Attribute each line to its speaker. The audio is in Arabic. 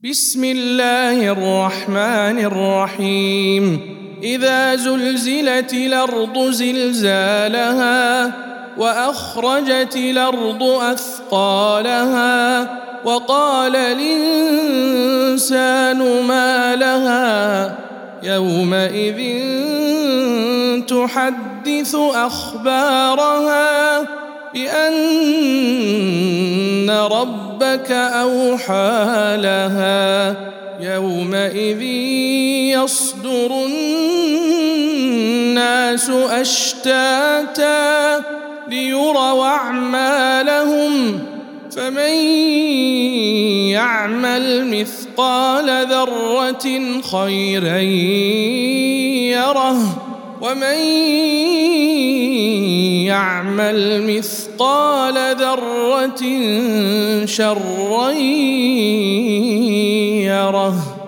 Speaker 1: بسم الله الرحمن الرحيم إذا زلزلت الأرض زلزالها وأخرجت الأرض أثقالها وقال الإنسان ما لها يومئذ تحدث أخبارها بأن ربك أوحى لها يومئذ يصدر الناس أشتاتا ليروا أعمالهم فمن يعمل مثقال ذرة خيرا يره ومن يعمل مثقال ذرة شرا يره.